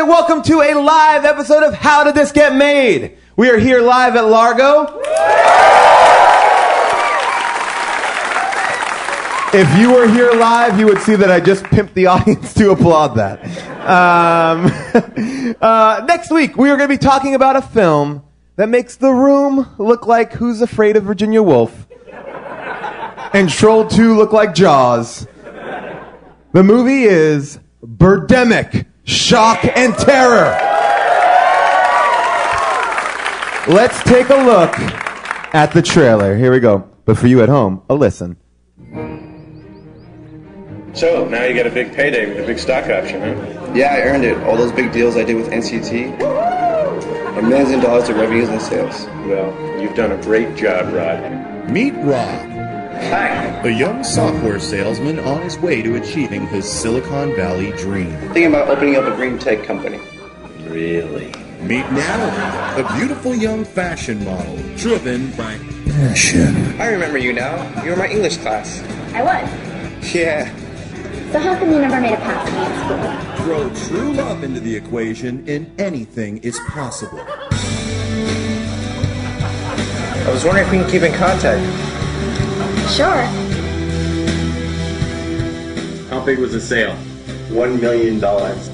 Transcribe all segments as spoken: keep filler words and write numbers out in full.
and welcome to a live episode of How Did This Get Made? We are here live at Largo. If you were here live, you would see that I just pimped the audience to applaud that. Um, uh, next week, we are going to be talking about a film that makes The Room look like Who's Afraid of Virginia Woolf and Troll two look like Jaws. The movie is Birdemic, Shock and Terror. Let's take a look at the trailer. Here we go. But for you at home, a listen. So, now you got a big payday with a big stock option, huh? Yeah, I earned it. All those big deals I did with N C T. And millions of dollars of revenues and sales. Well, you've done a great job, Rod. Meet Rod. Hi. A young software salesman on his way to achieving his Silicon Valley dream. Thinking about opening up a green tech company. Really? Meet Natalie, a beautiful young fashion model, driven by passion. I remember you now. You were in my English class. I was. Yeah. So how come you never made a pass at me in school? Throw true love into the equation and anything is possible. I was wondering if we can keep in contact. Sure. How big was the sale? One million dollars.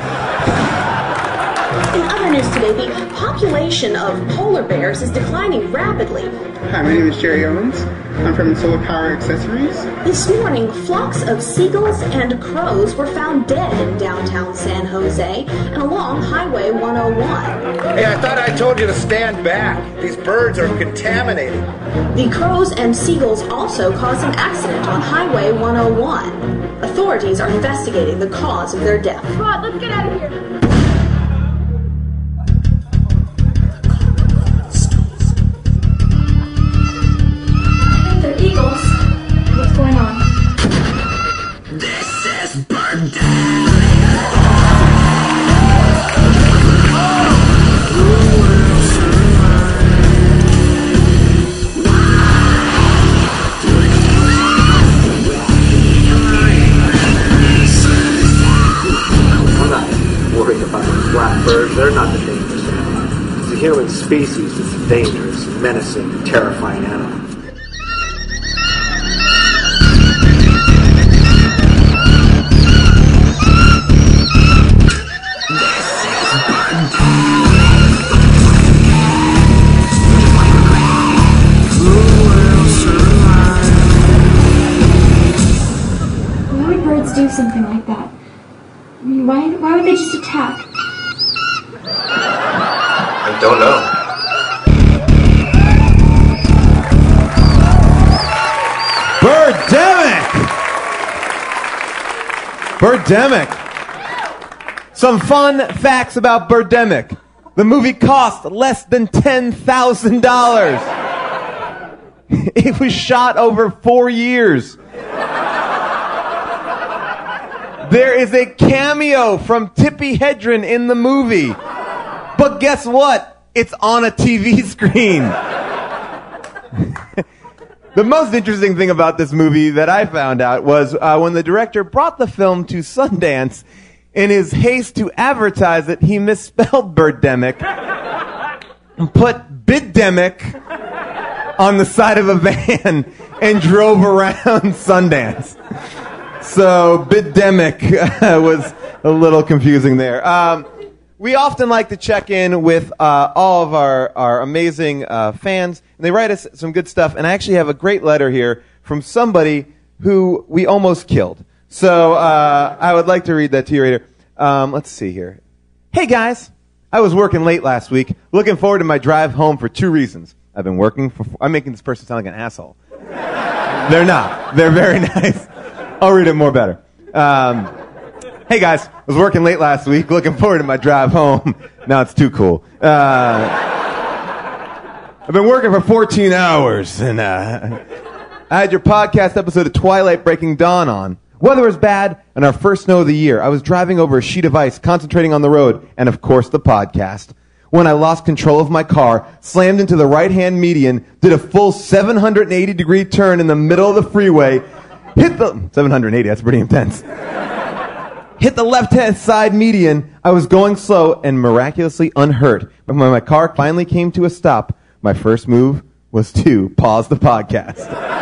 In other news today, the population of polar bears is declining rapidly. Hi, my name is Jerry Owens. I'm from Solar Power Accessories. This morning, flocks of seagulls and crows were found dead in downtown San Jose and along Highway one oh one. Hey, I thought I told you to stand back. These birds are contaminated. The crows and seagulls also caused an accident on Highway one oh one. Authorities are investigating the cause of their death. Rod, let's get out of here. Eagles. What's going on? This is Birdemic. I'm not worried about the blackbirds. They're not the dangerous animal. It's the human species that's the dangerous, menacing, terrifying animal. Do something like that. I mean, why, why would they just attack? I don't know. Birdemic! Birdemic. Some fun facts about Birdemic. The movie cost less than ten thousand dollars. It was shot over four years. There is a cameo from Tippi Hedren in the movie. But guess what? It's on a T V screen. The most interesting thing about this movie that I found out was uh, when the director brought the film to Sundance, in his haste to advertise it, he misspelled Birdemic and put Biddemic on the side of a van and drove around Sundance. So, Biddemic uh, was a little confusing there. Um, we often like to check in with uh, all of our, our amazing uh, fans, and they write us some good stuff, and I actually have a great letter here from somebody who we almost killed. So, uh, I would like to read that to you right here. Um, let's see here. Hey, guys. I was working late last week, looking forward to my drive home for two reasons. I've been working for... I'm making this person sound like an asshole. They're not. They're very nice. I'll read it more better. Um, hey guys, I was working late last week, looking forward to my drive home. Now it's too cool. Uh, I've been working for fourteen hours, and uh, I had your podcast episode of Twilight Breaking Dawn on. Weather was bad, and our first snow of the year. I was driving over a sheet of ice, concentrating on the road, and of course the podcast. When I lost control of my car, slammed into the right-hand median, did a full seven hundred eighty degree turn in the middle of the freeway, hit the... seven hundred eighty, that's pretty intense. hit the left-hand side median. I was going slow and miraculously unhurt. But when my car finally came to a stop, my first move was to pause the podcast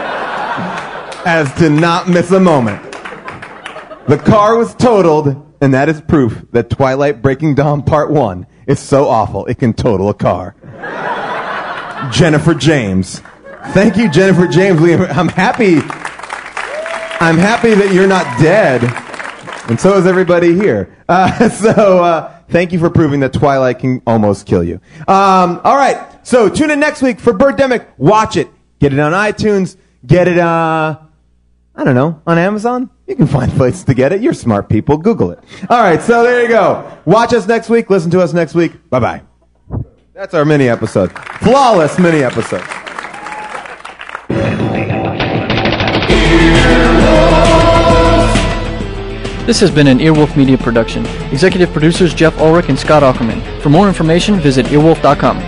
as to not miss a moment. The car was totaled, and that is proof that Twilight Breaking Dawn Part one is so awful it can total a car. Jennifer James. Thank you, Jennifer James. I'm happy. I'm happy that you're not dead, and so is everybody here. Uh, so uh, thank you for proving that Twilight can almost kill you. Um, all right, so tune in next week for Birdemic. Watch it. Get it on iTunes. Get it, uh, I don't know, on Amazon? You can find places to get it. You're smart people. Google it. All right, so there you go. Watch us next week. Listen to us next week. Bye-bye. That's our mini episode. Flawless mini episode. This has been an Earwolf Media production. Executive producers Jeff Ulrich and Scott Ackerman. For more information, visit earwolf dot com.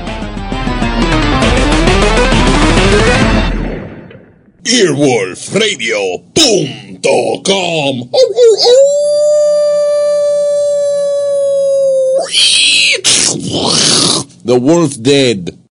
earwolf radio punto com. The wolf's dead.